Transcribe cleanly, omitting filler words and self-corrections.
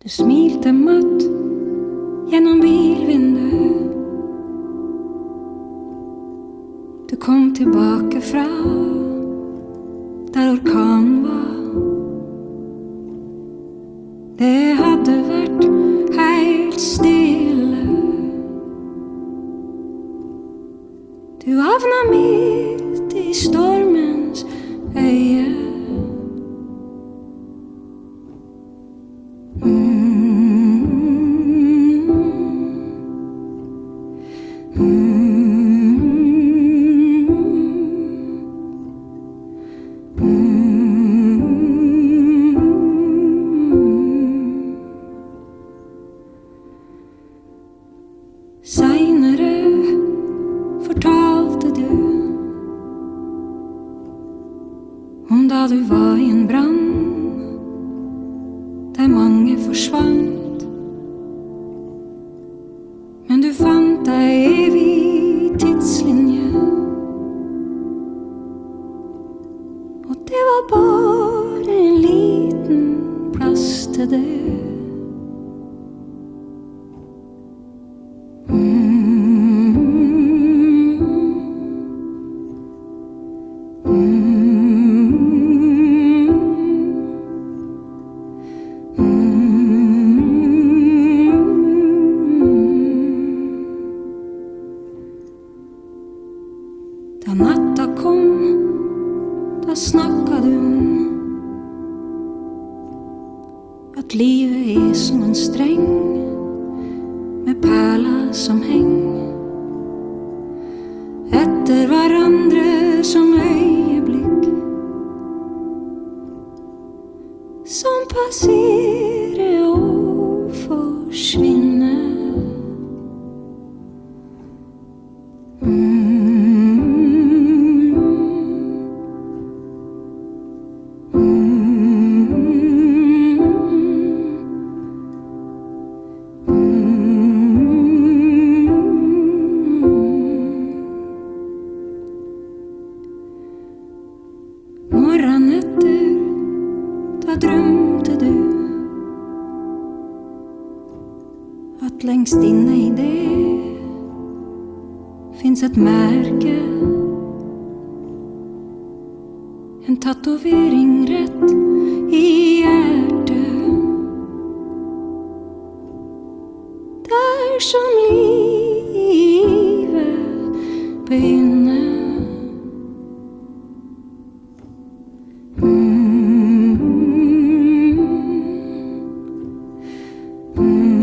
Du smilte matt gjennom bilvinduet. Du kom tilbake fra der orkanen var. Det hadde vært helt stille. Du havna midt i stormens øye. Senere fortalte du om da du var i en brann der mange forsvant, men du fant deg evig tidslinje, og det var bare en liten plass til det. Da natta kom, da snakka du om at livet er som en streng med perler som henger etter hverandre som øyeblikk som passerer og forsvinner. Morgenen etter, da drømte du at lengst inne i det finnes et merke, en tatovering rett i hjertet. Der som livet begynner. Mm-hmm.